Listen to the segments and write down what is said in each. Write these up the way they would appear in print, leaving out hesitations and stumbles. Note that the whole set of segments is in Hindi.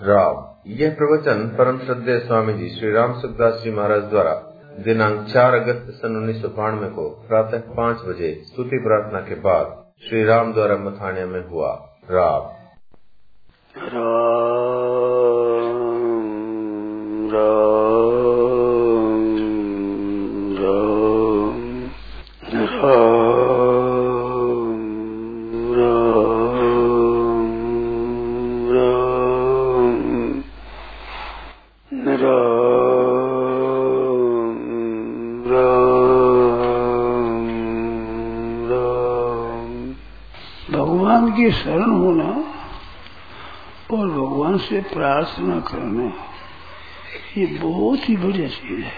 राव। यह प्रवचन परम श्रद्धेय स्वामी जी श्री राम सुखदास जी महाराज द्वारा दिनांक 4 अगस्त सन 1992 को प्रातः 5 बजे स्तुति प्रार्थना के बाद श्री राम द्वारा मथान्या में हुआ। राम भगवान की शरण होना और भगवान से प्रार्थना करना ये बहुत ही बढ़िया चीज है।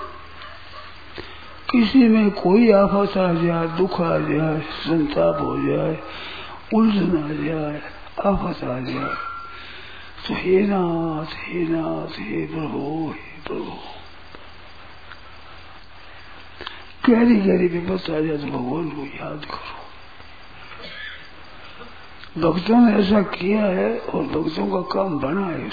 किसी में कोई आफत आ जाए, दुख आ जाए, संताप हो जाए, उलझन आ जाए, आफत आ जाए तो हे नाथ, हे नाथ, हे प्रभु, हे प्रभु, गहरी गहरी विपत्ति आ जाए तो भगवान को याद करो। भक्तों ने ऐसा किया है और भक्तों का काम बना है।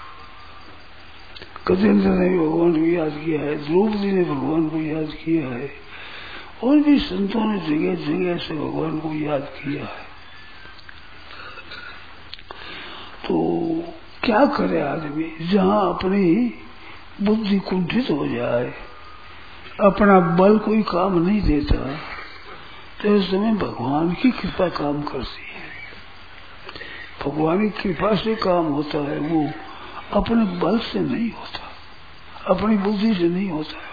गजेंद्र ने भी भगवान को याद किया है, द्रौपदी ने भगवान को याद किया है और भी संतों ने जगह जगह से भगवान को याद किया है। तो क्या करे आदमी, जहाँ अपनी बुद्धि कुंठित हो जाए, अपना बल कोई काम नहीं देता, तो इस समय भगवान की कृपा काम करती है। भगवान की कृपा से काम होता है, वो अपने बल से नहीं होता, अपनी बुद्धि से नहीं होता है।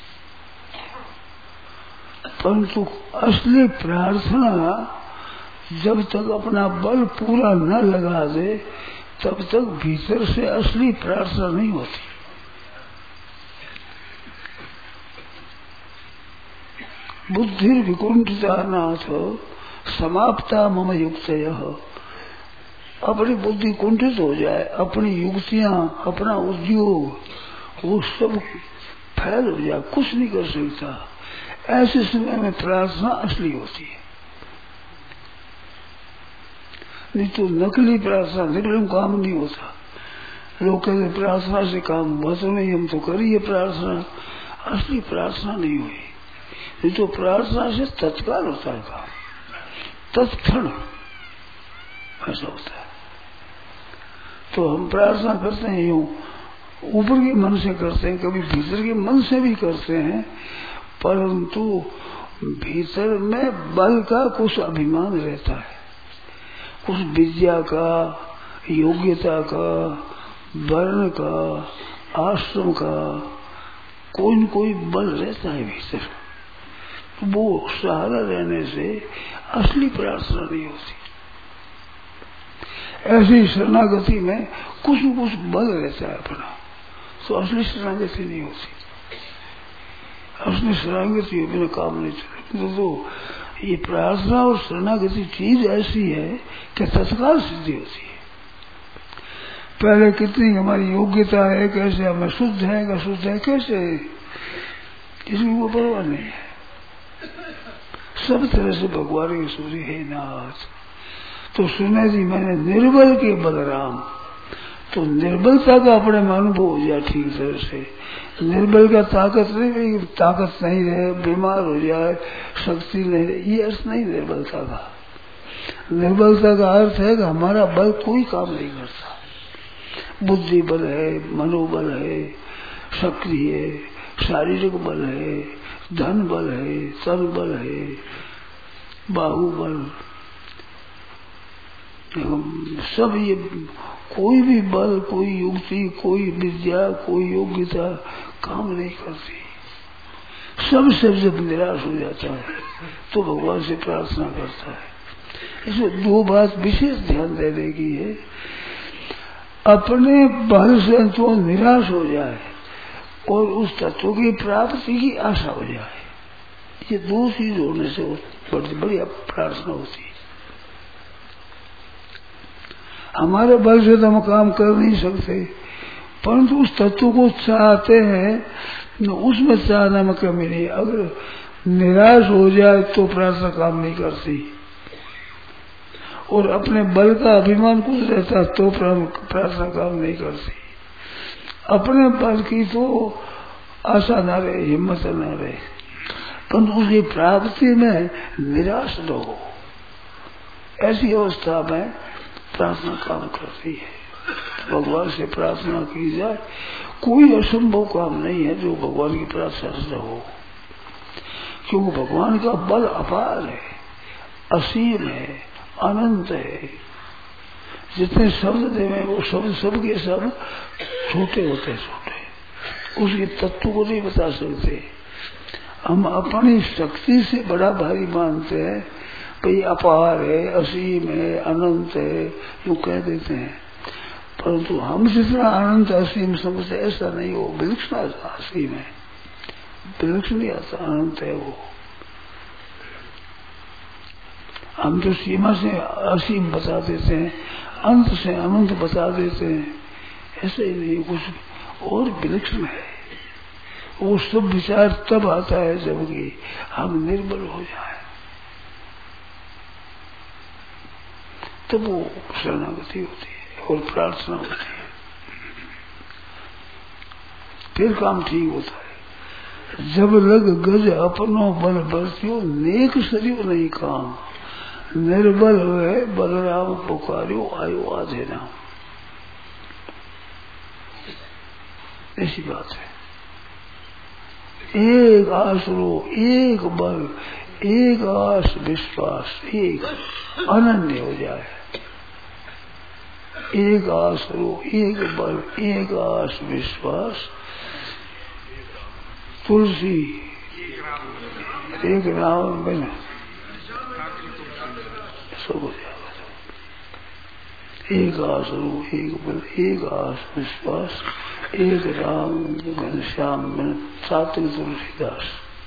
परंतु असली प्रार्थना जब तक अपना बल पूरा न लगा दे तब तक भीतर से असली प्रार्थना नहीं होती। बुद्धि विकुंठिता नाथ समाप्ता मम युक्तयः। अपनी बुद्धि कुंठित हो जाए, अपनी युक्तियां, अपना उद्योग वो सब फैल हो जाए, कुछ नहीं कर सकता, ऐसे समय में प्रार्थना असली होती है। नहीं तो नकली प्रार्थना, नकली काम नहीं होता। लोग कहते प्रार्थना से काम हुआ तो नहीं, हम तो करिए प्रार्थना, असली प्रार्थना नहीं हुई। नहीं तो प्रार्थना से तत्काल होता है काम, तत्क्षण ऐसा होता है। तो हम प्रार्थना करते हैं यूं ऊपर के मन से करते हैं, कभी भीतर के मन से भी करते हैं, परंतु भीतर में बल का कुछ अभिमान रहता है, कुछ विद्या का, योग्यता का, वर्ण का, आश्रम का कोई न कोई बल रहता है भीतर। तो वो सहारा रहने से असली प्रार्थना नहीं होती। ऐसी शरणागति में कुछ न कुछ बल रहता है अपना, तो असली शरणागति नहीं होती। असली शरणागति बिना काम नहीं चलती। तो ये प्रार्थना और शरणागति चीज ऐसी है कि तत्काल सिद्धि होती है। पहले कितनी हमारी योग्यता है, कैसे हमें शुद्ध है का शुद्ध है, कैसे है, किसी को परवाह नहीं है। सब तरह से भगवान की सूरी है नाथ। तो सुने जी मैंने निर्बल के बलराम, तो निर्बलता का अपने में अनुभव हो जाए ठीक तरह से। निर्बल का ताकत नहीं, ताकत नहीं रहे, बीमार हो जाए, शक्ति नहीं रहे, ये अर्थ नहीं निर्बलता का। निर्बलता का अर्थ है कि हमारा बल कोई काम नहीं करता। बुद्धि बल है, मनोबल है, शक्ति है, शारीरिक बल है, धन बल है, तन बल है, बाहुबल, सब ये कोई भी बल, कोई युक्ति, कोई विद्या, कोई योग्यता काम नहीं करती। सब जब निराश हो जाता है तो भगवान से प्रार्थना करता है। इसमें दो बात विशेष ध्यान देने की है। अपने बल से तो निराश हो जाए और उस तत्व की प्राप्ति की आशा हो जाए, ये दो चीज होने से बड़ी बढ़िया प्रार्थना होती है। हमारे बल से तो हम काम कर नहीं सकते, परंतु उस तत्व को चाहते हैं, उसमें चाहना में कमी नहीं। अगर निराश हो जाए तो प्रार्थना काम नहीं करती। और अपने बल का अभिमान कुछ रहता तो प्रार्थना काम नहीं करती। अपने बल की तो आशा न रहे, हिम्मत न रहे, परंतु उसकी प्राप्ति में निराश न हो, ऐसी अवस्था में प्रार्थना काम करती है। भगवान से प्रार्थना की जाए, कोई असंभव काम नहीं है जो भगवान की प्रार्थना से हो, क्योंकि भगवान का बल अपार है, असीम है, अनंत है। जितने शब्द देवे वो शब्द सबके सब छोटे होते, छोटे, उसके तत्व को नहीं बता सकते। हम अपनी शक्ति से बड़ा भारी मानते हैं, भाई अपार है, असीम है, अनंत है, यूं कह देते हैं, परंतु हम जितना अनंत असीम समझते ऐसा नहीं। हो विलक्षण असीम है, विलक्षण नहीं आता, अनंत है वो। हम तो सीमा से असीम बता देते हैं, अंत से अनंत बता देते हैं, ऐसे ही नहीं, कुछ और विलक्षण है। वो सब विचार तब आता है जबकि हम निर्बल हो जाए, तब वो शरणागति होती है और प्रार्थना होती है, फिर काम ठीक होता है। जब लग गज अपनो बल बरतियो, नेक सरियो नहीं काम, निर्बल हुए बलराम पुकारियो, आयो आधे नाम। ऐसी बात है। एक आसरो, एक बल, एक आस विश्वास, एक अनन्य हो जाए। एक आसरो, एक बल, एक आस विश्वास, तुलसी एक राम बन, सब हो जाएगा। एक आसरो, एक बल, एक आस विश्वास, एक राम घनश्याम बन, चातुर तुलसीदास।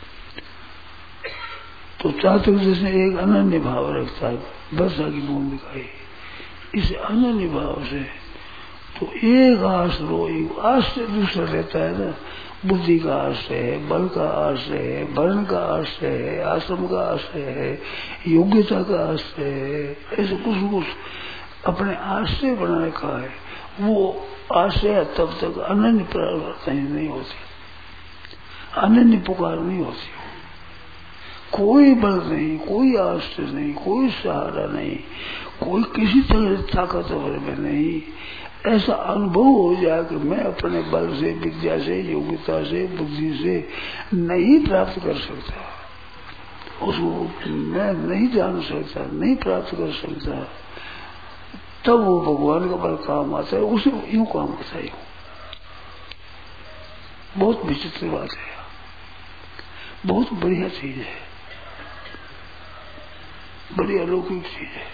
तो चातुर जैसे एक अनन्य भाव रखता है, वर्षा की बूंद का ही, इस अनन्य भाव से तो एक आश्रय, एक आश्रय दूसरा रहता है ना, बुद्धि का आश्रय है, बल का आश्रय है, वर्ण का आश्रय है, आश्रम का आश्रय है, योग्यता का आश्रय है, ऐसे कुछ कुछ अपने आश्रय बना रखा है। वो आश्रय तब तक अनन्य प्रार्थना नहीं होती, अनन्य पुकार नहीं होती। कोई बल नहीं, कोई आश्रय नहीं, कोई सहारा नहीं, कोई किसी तरह ताकतवर में नहीं। ऐसा अनुभव हो जाए कि मैं अपने बल से, विद्या से, योग्यता से, बुद्धि से नहीं प्राप्त कर सकता, उसको मैं नहीं जान सकता, नहीं प्राप्त कर सकता, तब वो भगवान का बल काम आता है। उसे यूं काम करता है। बहुत विचित्र बात है, बहुत बढ़िया चीज है, बड़ी अलौकिक चीज है।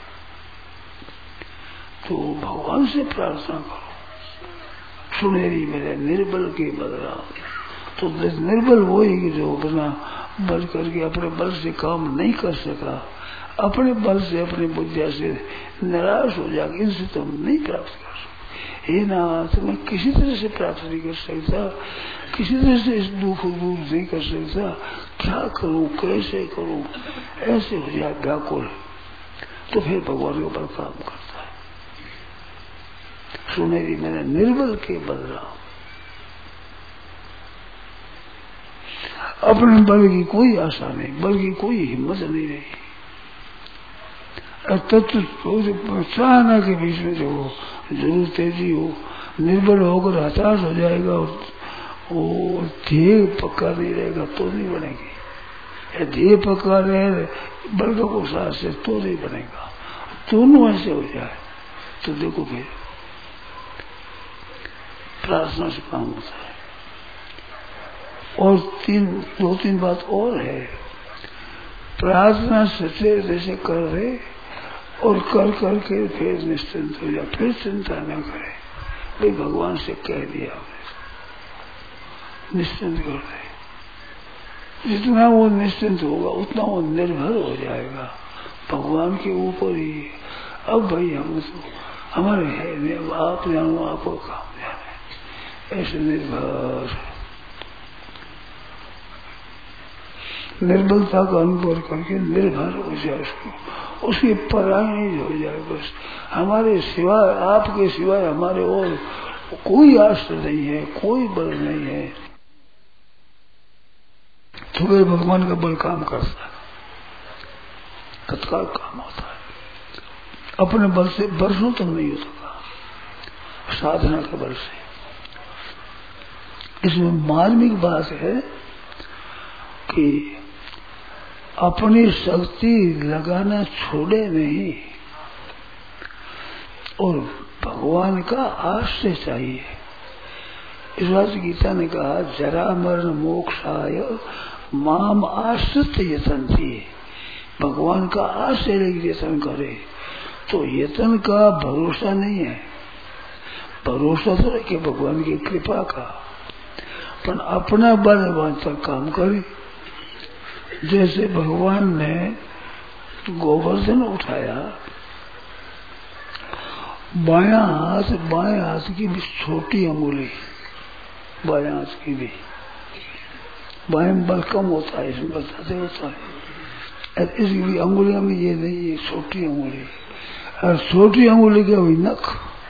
तो भगवान से प्रार्थना करो, सुनेरी मेरे निर्बल के बलराम। तो निर्बल वो ही जो बिना बल करके अपने बल से काम नहीं कर सका, अपने बल से, अपनी बुद्धिया से निराश हो जाए, इनसे तुम नहीं प्राप्त कर सकते। हे नाथ, मैं किसी तरह से प्राप्त नहीं कर सकता, किसी तरह से इस दुख दूर नहीं कर सकता, क्या करूं, कैसे करूं, ऐसे हो जाए व्याकुल, तो फिर भगवान के ऊपर काम करता है। सुनेरी मैंने निर्बल के बलराम। अपने बल की कोई आशा नहीं, बल की कोई हिम्मत नहीं रही। तत्व चाहना के बीच में जो जरूर तेजी हो, निर्बल होकर हताश हो जाएगा, वो ध्येय पक्का नहीं रहेगा तो नहीं बनेगी। ध्येय पक्का रहे, बल का को साथ से तो नहीं बनेगा। दोनों ऐसे हो जाए तो देखो फिर प्रार्थना से काम होता है। और दो तीन बात और है। प्रार्थना सच्चे जैसे कर रहे और कर करके फिर निश्चिंत हो जाए, फिर चिंता न करे, भाई भगवान से कह दिया, निश्चिंत कर दे। जितना वो निश्चिंत होगा उतना वो निर्भर हो जाएगा भगवान के ऊपर ही। अब भाई हम तो हमारे है, आप जानो, आपको काम जाने, ऐसे निर्बलता का अनुभव करके निर्भर हो जाए उसको, उसकी पराई नहीं हो जाए। बस हमारे सिवाय, आपके सिवाय हमारे और कोई आश्रय नहीं है, कोई बल नहीं है। तो वे भगवान का बल काम करता है, तत्काल काम होता है। अपने बल से वर्षों तक नहीं हो सका, साधना के बल से। इसमें मार्मिक बात है कि अपनी शक्ति लगाना छोड़े नहीं और भगवान का आश्रय चाहिए। इस बात गीता ने कहा, जरा मरण मोक्षाय माम आश्रित यतन्ति। भगवान का आश्रय लेकर यतन करे तो यतन का भरोसा नहीं है, भरोसा तो रखे भगवान की कृपा का, पर अपना बल तक काम करे। जैसे भगवान ने गोवर्धन उठाया, बायां हाथ की भी छोटी अंगुली, बायां हाथ की भी, बाएं में बल कम होता है, इसमें बल ज्यादा होता है। इसकी भी अंगुलियां में ये नहीं, ये छोटी अंगुली, और छोटी अंगुली का भी नख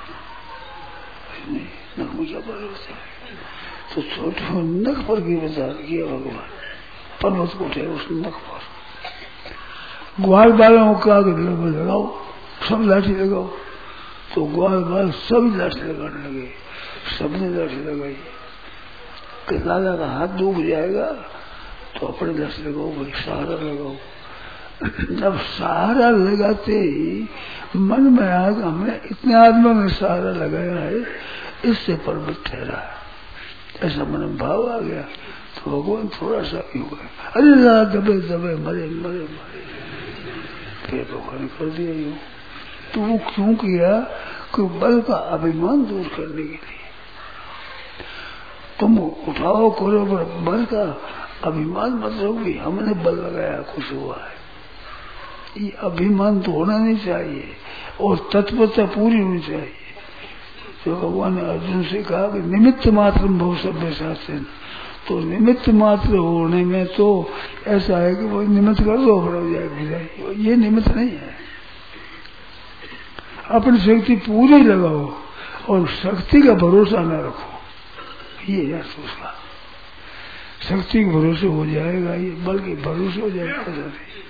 नहीं, नख में क्या बल होता है। तो छोटे नख पर की विचार किया भगवान, पर्वत को उठे उस नख पर। ग्वाल बालों का लगाओ, सब लाठी लगाओ, तो ग्वाल बाल सभी लाठी लगाने लगे, सबने लाठी लगाई। कि दादा का हाथ दुख जाएगा तो अपने लाठी लगाओ भाई, सहारा लगाओ। जब सहारा लगाते ही मन में आया कि हमने इतने आदमी में सहारा लगाया है, इससे पर्वत ठहरा है, ऐसा मन में भाव आ गया। तो भगवान थोड़ा सा क्यों गए, अरे ला दबे दबे मरे मरे मरे, फिर भगवान कर दिया यूं। तो वो क्यों किया कि बल का अभिमान दूर करने के लिए। तुम उठाओ करो, पर बल का अभिमान मतलब भी हमने बल लगाया कुछ हुआ है, ये अभिमान तो होना नहीं चाहिए और तत्परता पूरी होनी चाहिए। तो भगवान ने अर्जुन से कहा कि निमित्त मात्र बहु सभ्य शासन, तो निमित्त मात्र होने में तो ऐसा है कि वो निमित्त कर दो हो जाए, ये निमित्त नहीं है। अपनी शक्ति पूरी लगाओ और शक्ति का भरोसा न रखो, ये है उसका। शक्ति के भरोसे हो जाएगा, ये बल के भरोसे हो जाएगा।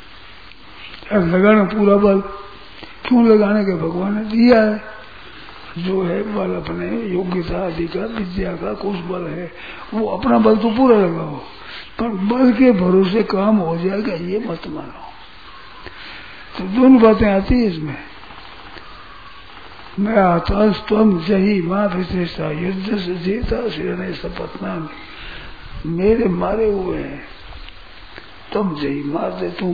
लगाना पूरा बल क्यों लगाने के, भगवान ने दिया है जो है बल, अपने योग्यता आदि का, विद्या का कुछ बल है, वो अपना बल तो पूरा लगाओ, पर बल के भरोसे काम हो जाएगा ये मत मानो। तो दोनों बातें आती है इसमें। मैं आता तुम जही माँ विशेषा युद्ध से जीता शिरने सपतना, मेरे मारे हुए हैं, तुम जही मार दे, तू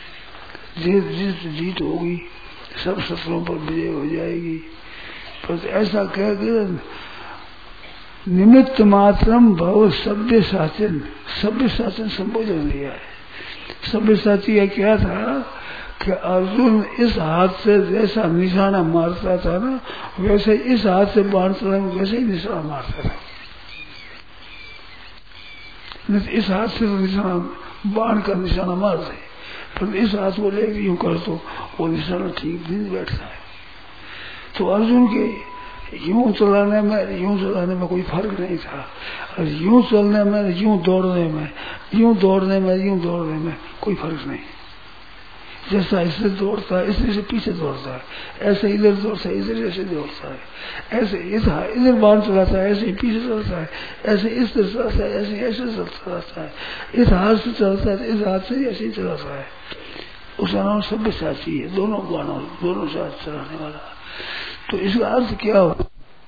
जीत होगी, सब शत्रुओं पर विजय हो जाएगी। पर ऐसा कह कर निमित्त मात्रम भव सभ्य शासन, सभ्य शासन संबोधन दिया है। सभ्य साची का क्या था कि अर्जुन इस हाथ से जैसा निशाना मारता था ना, वैसे इस हाथ से बाण चलाने वैसे ही निशाना मारता था। इस हाथ से तो निशाना, बाण का निशाना मार दे, पर इस हाथ को लेकर यूं कर तो वो निशाना ठीक नहीं बैठता है। तो अर्जुन के यूं चलाने में कोई फर्क नहीं था, और यूं चलने में, यूं दौड़ने में कोई फर्क नहीं। जैसा इससे दौड़ता है इसलिए से पीछे दौड़ता है, ऐसे इधर दौड़ता है इधर ऐसे दौड़ता है, ऐसे इधर बाण चलाता है ऐसे ही पीछे चलता है, ऐसे इस तरह चलता है ऐसे चलता रहता है, इस हाथ से चलता है इस हाथ से ऐसे ही चलाता है। उसका नाम सभ्य साची है, दोनों बाणों दोनों साथ चलाने वाला। तो इसका अर्थ क्या हो,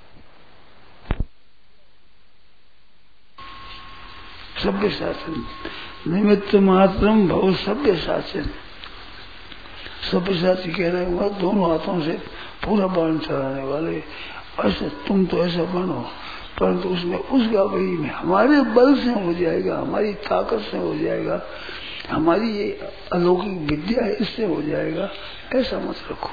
सभ्य शासन निमित्त मात्रम भव सभ्य शासन। सभ्य साची कह रहे हैं दोनों हाथों से पूरा बाण चलाने वाले। ऐसे तुम तो ऐसा बनो, परंतु उसमें उसका वही में हमारे बल से हो जाएगा, हमारी ताकत से हो जाएगा, हमारी ये अलौकिक विद्या है इससे हो जाएगा, ऐसा मत रखो।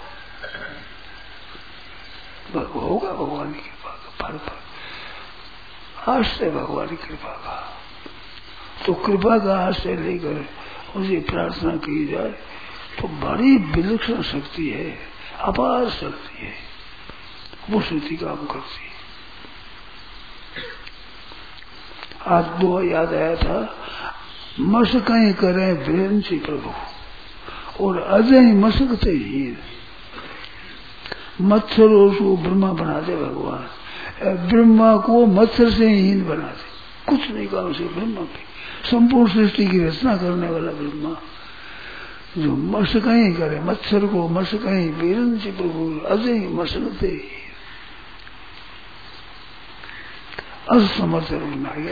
होगा भगवान की कृपा का फल, आश्रय भगवान की कृपा का। तो कृपा का आश्रय लेकर उसे प्रार्थना की जाए तो बड़ी विलक्षण शक्ति है, अपार शक्ति है, वो श्रुति काम करती है। आज दो याद आया था, मशकें करें विरंची प्रभु और अजय मशकते ही मच्छरों को ब्रह्मा बना दे भगवान, ब्रह्मा को मच्छर से हीन बना दे, कुछ नहीं काम से ब्रह्मा की संपूर्ण सृष्टि की रचना करने वाला ब्रह्मा जो मशकें करे, मच्छर को मशकें विरंची प्रभु अजय मशकते असमर्थ बना गया।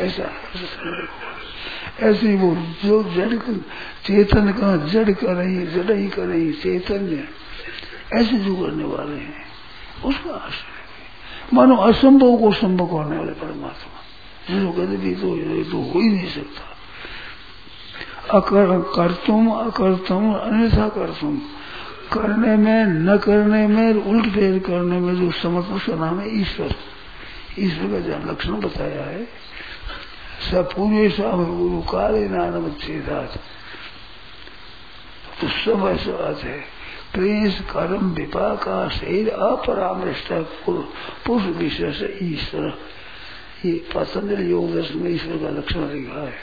ऐसे वो जो जड़ चेतन का जड़ कर रही, जड़ ही कर रही चैतन्य, ऐसे जो करने वाले हैं उसका आश्रय मानो असंभव को संभव करने वाले परमात्मा, जो कहते भी तो हो ही नहीं सकता। करतुम अकर्तुम अन्यथा करतुम, करने में न करने में उल्ट फेर करने में जो समर्थ, उसका नाम है ईश्वर। ईश्वर का जहाँ लक्षण बताया है, सपूर्वे साम गुरु काले नानम छेदात, तो सब ऐसा बात है। प्रेस कर्म विपाका शरीर अपरामृष्ट पुरुष विशेष ईश्वर, ये पतंजलि योग दर्शन में ईश्वर का लक्षण लिखा है।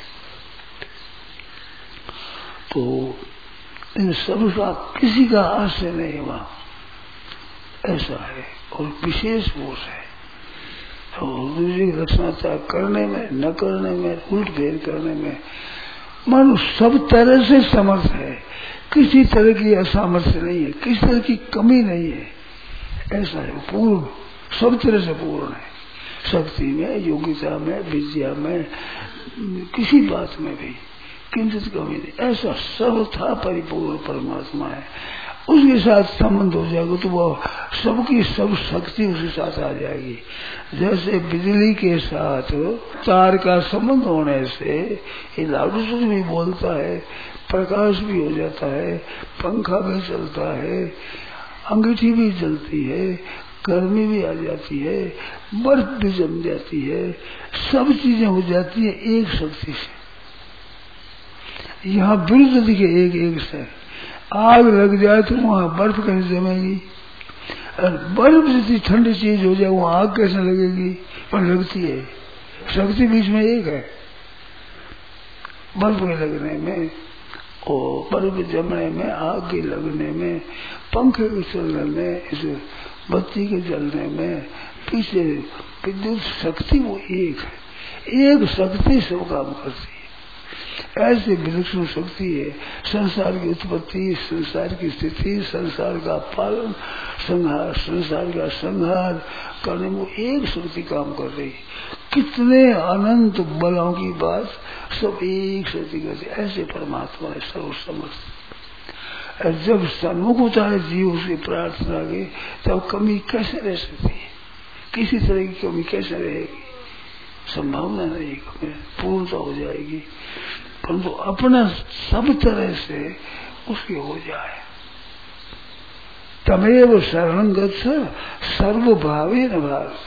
तो इन सब का किसी का आश्रय नहीं हुआ, ऐसा है और विशेष पुरुष है। और दूसरी लक्षणता करने में न करने में उल्ट फेर करने में मानो सब तरह से समर्थ है, किसी तरह की असामर्थ्य नहीं है, किसी तरह की कमी नहीं है, ऐसा है पूर्ण, सब तरह से पूर्ण है। शक्ति में, योग्यता में, विद्या में, किसी बात में भी किंचित कमी नहीं, ऐसा सर्वथा परिपूर्ण परमात्मा है। उसके साथ संबंध हो जाएगा तो वह सबकी सब शक्ति उसके साथ आ जाएगी। जैसे बिजली के साथ तार का संबंध होने से ये लाउडस्पीकर भी बोलता है, प्रकाश भी हो जाता है, पंखा भी चलता है, अंगीठी भी जलती है, गर्मी भी आ जाती है, बर्फ भी जम जाती है, सब चीजें हो जाती है एक शक्ति से। यहाँ विरुद्ध दिखे एक एक से, आग लग जाए तो वहां बर्फ कैसे जमेगी, और बर्फ जैसी ठंडी चीज हो जाए वहां आग कैसे लगेगी, पर लगती है। शक्ति बीच में एक है, बर्फ के लगने में और बर्फ जमने में, आग के लगने में, पंखे के चलने में, इस बत्ती के जलने में, पीछे विद्युत शक्ति वो एक है, एक शक्ति सब काम करती है। ऐसी विलक्षण शक्ति है। संसार की उत्पत्ति, संसार की स्थिति, संसार का पालन, संहार, संसार का संहार करने में एक शक्ति काम कर रही। कितने अनंत बलों की बात सब एक शक्ति करती, ऐसे परमात्मा है सर्वसमर्थ। जब सन्मुख होता है जीव उसकी प्रार्थना के, तब कमी कैसे रह सकती है, किसी तरह की कमी कैसे रहेगी, संभावना नहीं, पूर्णता हो जाएगी। परंतु अपना सब तरह से उसकी हो जाए। तमेव शरणं गच्छ सर्वभावेन भारत,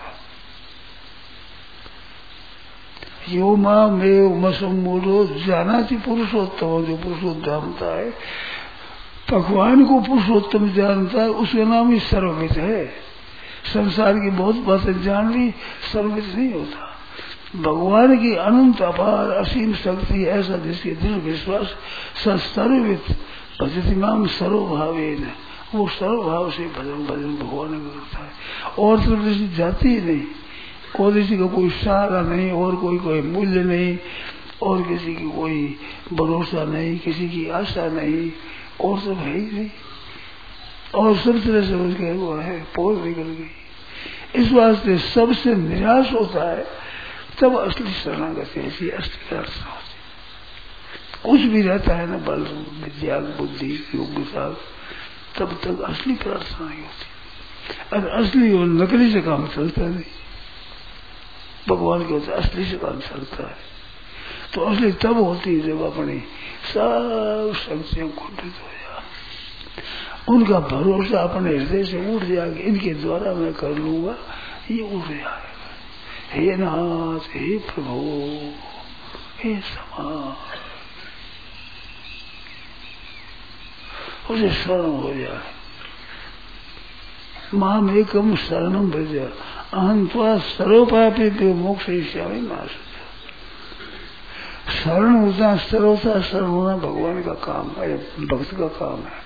यो मामेव मसम्मूढ़ो जानाति पुरुषोत्तम, जो पुरुषोत्तमता है, भगवान को पुरुषोत्तम जानता है, उसका नाम ही सर्वविद है। संसार की बहुत बातें जान ली, सर्वविद नहीं होता। भगवान की अनंत अपार असीम शक्ति, ऐसा जिसके दृढ़ विश्वास, सर्वविद भजति माम सर्वभावेन, वो सर्वभाव से भजन भगवान करता है। और तो किसी जाति ही नहीं, और किसी का कोई सहारा नहीं, और कोई मूल्य नहीं, और किसी की कोई भरोसा नहीं, किसी की आशा नहीं, और सब है ही नहीं, और सब तरह समझ गए वो है, पोल निकल गई। इस वास्ते सबसे निराश होता है, तब असली शरणागति ऐसी असली प्रार्थना होती। कुछ भी रहता है ना, बल, विद्या, बुद्धि, योग्यता, तब तक असली प्रार्थना नहीं होती। और असली और नकली से काम चलता नहीं, भगवान के होता असली से काम चलता है। तो असली तब होती है जब अपनी सब शक्तियां कुंठित हो जाए, उनका भरोसा अपने हृदय से उठ जाएगा, इनके द्वारा मैं कर लूंगा, ये उठ जाएगा। हे नाथ, हे प्रभु, हे समा, उसे शरण हो जाए। माम एकम शरणम भज अहं त्वा सर्वपापेभ्यो मोक्षयिष्यामि मा शुचः। शरण होता सर्वथा शरण होना भगवान का काम है, भक्त का काम है।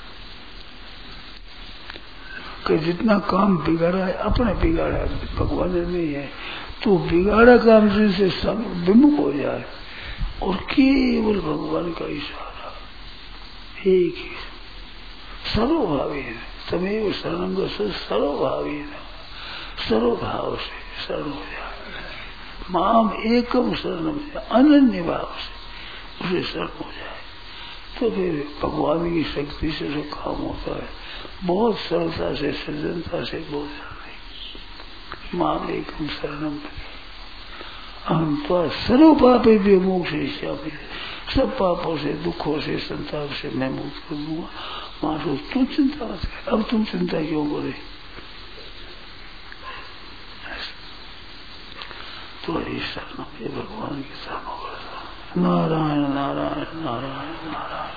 कि जितना काम बिगाड़ा है अपने बिगाड़ा है, भगवान ने नहीं है। तो बिगाड़ा काम जिनसे सब विमुख हो जाए और केवल भगवान का इशारा एक ही सर्वभावी है। तमेव शरणं गच्छ सर्वभावी है, सर्वभाव से शरण हो जाए। माम एकम शरणम अनन्य भाव से उसे शरण हो जाए तो फिर भगवान की शक्ति से जो काम होता है बहुत सरलता से सज्जनता से बोल जाते। माम एकम शरणम अहं त्वा सर्व पापेभ्यो मोक्षयिष्यामि। सब पापों से, दुखों से, संताप से मैं मुक्त कर दूंगा। मानो तुम चिंता मत कर। अब तुम चिंता क्यों करे? तो ये शरण, ये भगवान की शरण। नारायण नारायण नारायण नारायण।